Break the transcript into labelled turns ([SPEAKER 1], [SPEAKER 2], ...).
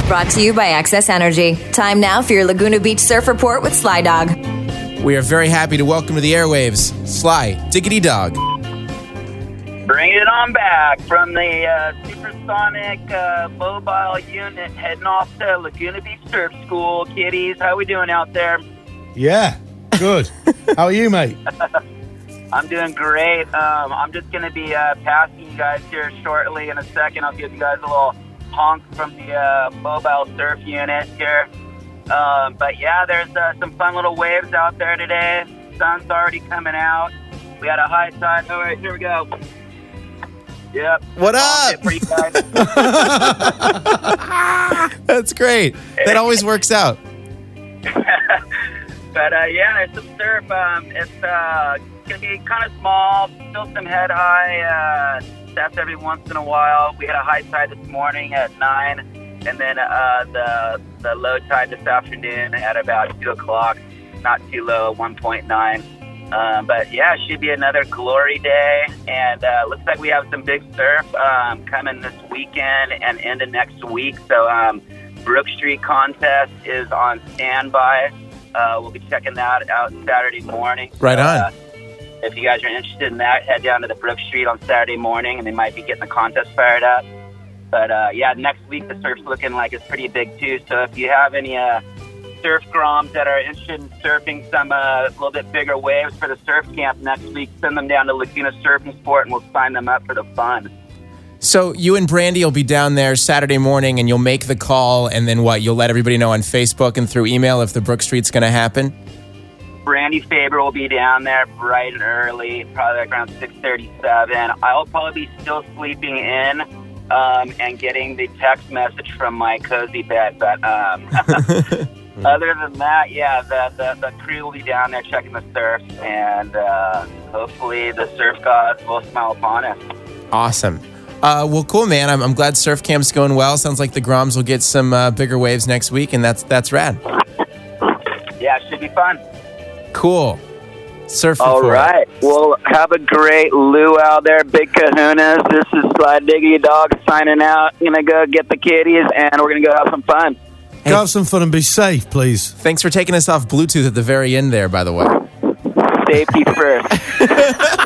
[SPEAKER 1] brought to you by Access Energy. Time now for your Laguna Beach Surf Report with Sly Dog.
[SPEAKER 2] We are very happy to welcome to the airwaves Sly Diggity Dog.
[SPEAKER 3] Bring it on back from the supersonic mobile unit heading off to Laguna Beach Surf School. Kiddies, how we doing out there?
[SPEAKER 4] Yeah, good. How are you, mate?
[SPEAKER 3] I'm doing great. I'm just going to be passing you guys here shortly. In a second, I'll give you guys a little honk from the mobile surf unit here. But yeah, there's some fun little waves out there today. Sun's already coming out. We had a high tide. All right, here we go. Yep.
[SPEAKER 2] What up?
[SPEAKER 3] For you guys.
[SPEAKER 2] That's great. That always works out.
[SPEAKER 3] But yeah, there's some surf. It's going to be kind of small, still some head high steps every once in a while. We had a high tide this morning at 9, and then the low tide this afternoon at about 2 o'clock. Not too low, 1.9. But yeah, it should be another glory day, and looks like we have some big surf coming this weekend and into next week. So Brook Street contest is on standby. We'll be checking that out Saturday morning.
[SPEAKER 2] Right on.
[SPEAKER 3] If you guys are interested in that, head down to the Brook Street on Saturday morning, and they might be getting the contest fired up. But yeah, next week the surf's looking like it's pretty big too. So if you have any surf groms that are interested in surfing some little bit bigger waves for the surf camp next week, send them down to Laguna Surf and Sport, and we'll sign them up for the fun.
[SPEAKER 2] So you and Brandy will be down there Saturday morning, and you'll make the call, and then what? You'll let everybody know on Facebook and through email if the Brook Street's going to happen?
[SPEAKER 3] Brandy Faber will be down there bright and early, probably like around 6:37. I'll probably be still sleeping in and getting the text message from my cozy bed. But other than that, yeah, the crew will be down there checking the surf, and hopefully the surf gods will smile upon us.
[SPEAKER 2] Awesome. Well, cool, man. I'm glad surf camp's going well. Sounds like the Groms will get some bigger waves next week, and that's rad.
[SPEAKER 3] Yeah, it should be fun.
[SPEAKER 2] Cool. Surf
[SPEAKER 3] All
[SPEAKER 2] report.
[SPEAKER 3] right. Well, have a great luau there, big kahunas. This is Sly Diggity Dog signing out. I'm going to go get the kitties, and we're going to go have some fun.
[SPEAKER 2] Hey,
[SPEAKER 4] Go have some fun and be safe, please.
[SPEAKER 2] Thanks for taking us off Bluetooth at the very end there, by the way.
[SPEAKER 3] Safety first.